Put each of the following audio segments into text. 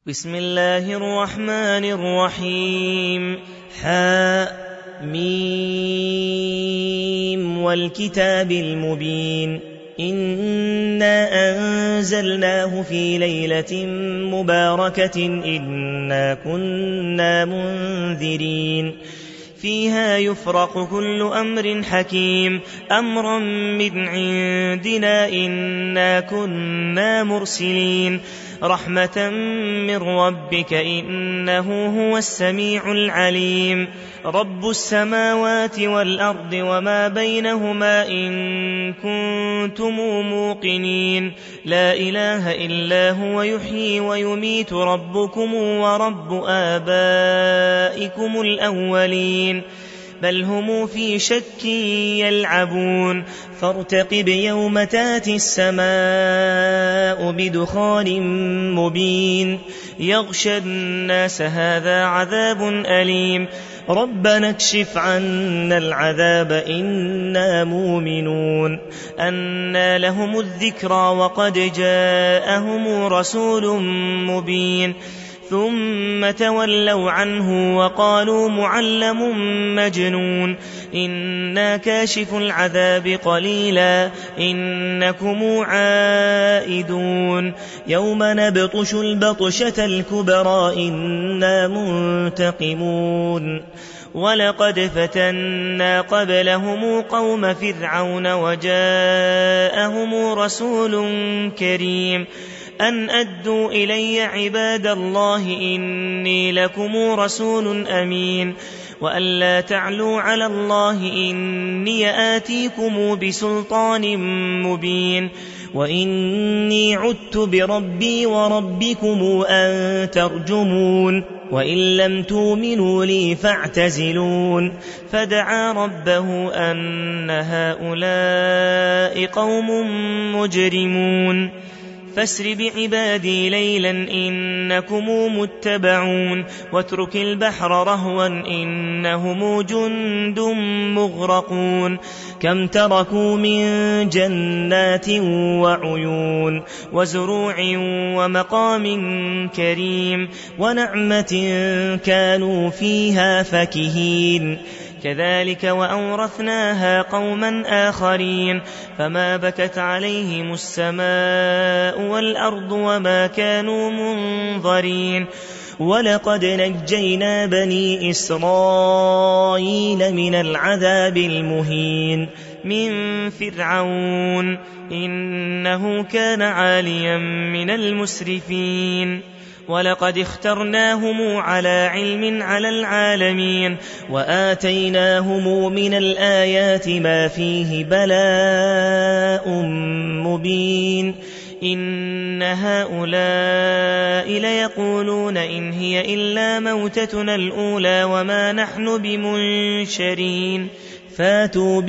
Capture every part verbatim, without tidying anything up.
بسم الله الرحمن الرحيم حم والكتاب المبين إنا أنزلناه في ليلة مباركة إنا كنا منذرين فيها يفرق كل أمر حكيم أمرا من عندنا إنا كنا مرسلين رحمة من ربك إنه هو السميع العليم رب السماوات والأرض وما بينهما إن كنتم موقنين لا إله إلا هو يحيي ويميت ربكم ورب آبائكم الأولين بل هم في شك يلعبون فارتقب يوم تاتي السماء بدخان مبين يغشى الناس هذا عذاب أليم ربنا اكشف عنا العذاب إنا مؤمنون أنى لهم الذكرى وقد جاءهم رسول مبين ثم تولوا عنه وقالوا معلم مجنون إنا كاشف العذاب قليلا إنكم عائدون يوم نبطش البطشة الكبرى إنا منتقمون ولقد فتنا قبلهم قوم فرعون وجاءهم رسول كريم أن أدوا إلي عباد الله إني لكم رسول أمين وأن لا تعلوا على الله إني آتيكم بسلطان مبين وإني عدت بربي وربكم أن ترجمون وإن لم تؤمنوا لي فاعتزلون فدعا ربه أن هؤلاء قوم مجرمون فاسر بعبادي ليلا إنكم متبعون واترك البحر رهوا إنهم جند مغرقون كم تركوا من جنات وعيون وزروع ومقام كريم ونعمة كانوا فيها فكهين كذلك وأورثناها قوما آخرين فما بكت عليهم السماء والأرض وما كانوا منظرين ولقد نجينا بني إسرائيل من العذاب المهين من فرعون إنه كان عاليا من المسرفين ولقد اخترناهم على علم على العالمين وآتيناهم من الآيات ما فيه بلاء مبين إن هؤلاء ليقولون إن هي إلا موتتنا الأولى وما نحن بمنشرين فاتوا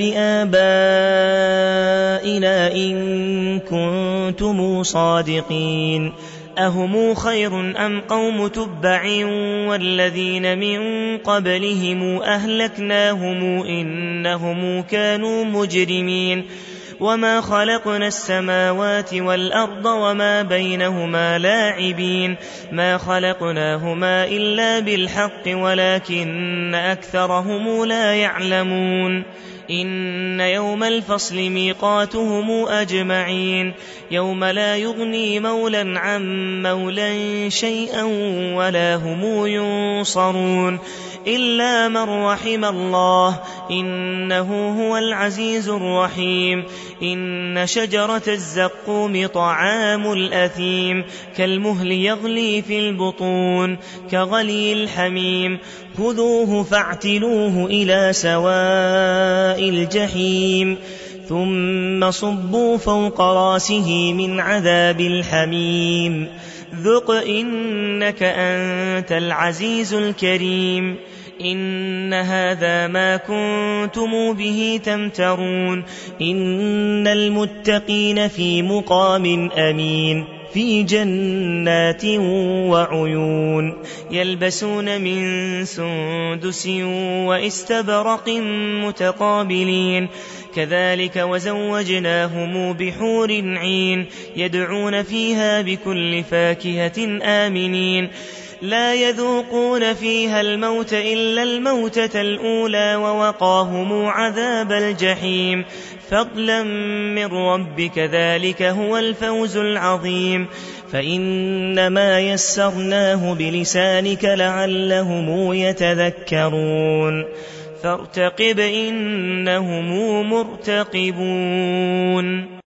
بآبائنا إن كنتم صادقين أهم خير أم قوم تبع والذين من قبلهم أهلكناهم إنهم كانوا مجرمين وما خلقنا السماوات والأرض وما بينهما لاعبين ما خلقناهما إلا بالحق ولكن أكثرهم لا يعلمون إن يوم الفصل ميقاتهم أجمعين يوم لا يغني مولا عن مولا شيئا ولا هم ينصرون إلا من رحم الله إنه هو العزيز الرحيم إن شجرة الزقوم طعام الأثيم كالمهل يغلي في البطون كغلي الحميم خذوه فاعتلوه إلى سواء الجحيم ثم صبوا فوق راسه من عذاب الحميم ذق إنك أنت العزيز الكريم إن هذا ما كنتم به تمترون إن المتقين في مقام أمين في جنات وعيون يلبسون من سندس واستبرق متقابلين كذلك وزوجناهم بحور عين يدعون فيها بكل فاكهة آمنين لا يذوقون فيها الموت إلا الموتة الأولى ووقاهم عذاب الجحيم فضلا من ربك ذلك هو الفوز العظيم فإنما يسرناه بلسانك لعلهم يتذكرون فارتقب إنهم مرتقبون